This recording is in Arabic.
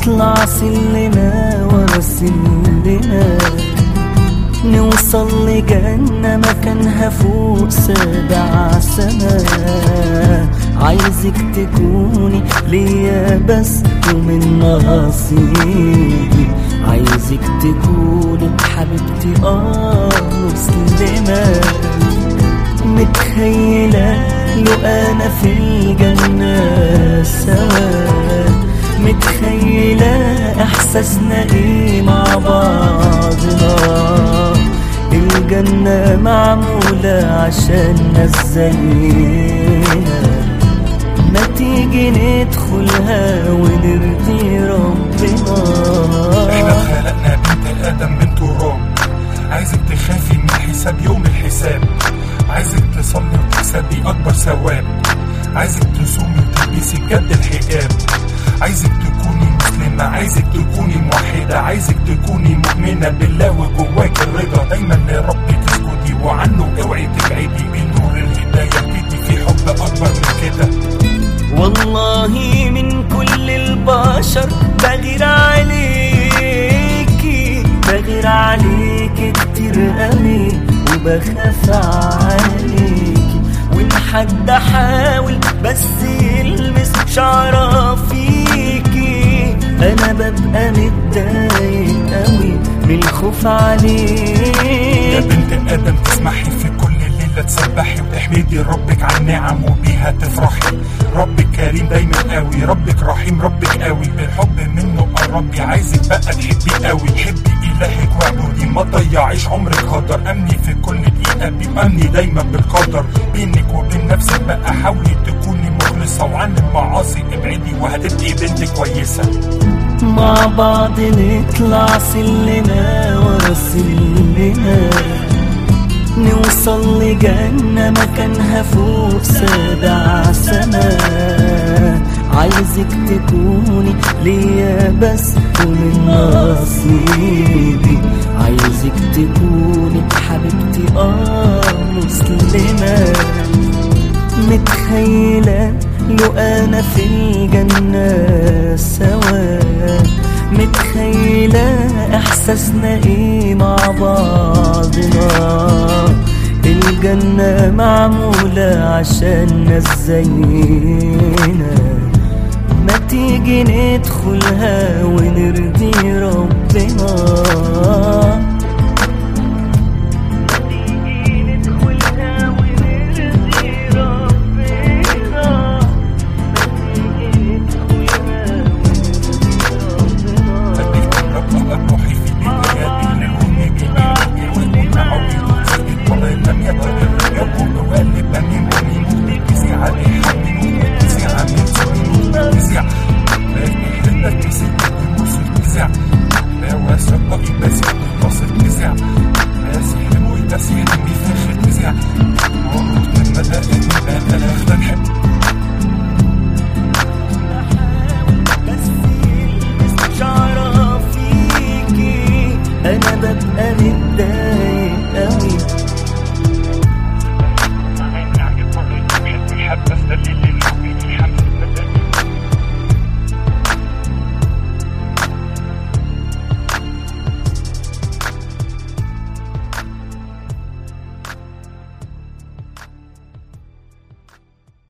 نطلع سلمة ورا سلمة، نوصل لجنة مكانها فوق 7 سما. عايزك تكوني ليا بس ومن نصيبي، عايزك تكوني حبيبتي مسلمة. متخيلة لو أنا في الجنة سوا، متخيلة إحساسنا إيه مع بعضنا. الجنة معمولة عشان ناس زينا، ما تيجي ندخلها ونرضي ربنا. احنا اتخلقنا بنت آدم من تراب، عايزك تخافي من حساب يوم الحساب، عايزك تصلي وتكسبي أكبر ثواب، عايزك تصومي وتلبسي بجد الحجاب، عايزك تكوني مسلمة، عايزك تكوني موحدة، عايزك تكوني مؤمنة بالله وجواك الرضا. دايما لربك تسجدي وعنه اوعي تبعدي، بنور الهداية بتدي في حب أكبر من كده. والله من كل البشر بغير عليكي، بغير عليكي كتير قوي وبخاف عليكي. وإن حد حاول بس يلمس شعره فيكي، أنا ببقى متضايق قوي من الخوف عليكي. يا بنت آدم تسمحي في كل ليلة تسبحي وتحمدي ربك على النعم وبيها تفرحي. ربك كريم دايما قوي، ربك رحيم، ربك قوي، بالحب منه قربي. عايزك بقى تحبي قوي، حبي إلهك واعبدي، ما تضيعيش عمرك هدر. أمني في كل دقيقة بأمني دايما بالقدر. بينك وبين نفسك بقى حاولي تكوني مخلصة، وعن المعاصي ابعدي وهتبقي بنت كويسة. مع بعض نطلع سلمة ورا سلمة، نوصل لجنة مكانها فوق 7 سما. عايزك تكوني ليا بس ومن نصيبي، عايزك تكوني حبيبتي مسلمة. متخيلة لو أنا في الجنة سوا، متخيلة إحساسنا إيه مع بعضنا. الجنة معمولة عشان ناس زينا، ما تيجي ندخلها ونرضي ربنا. أنا ببقى متضايق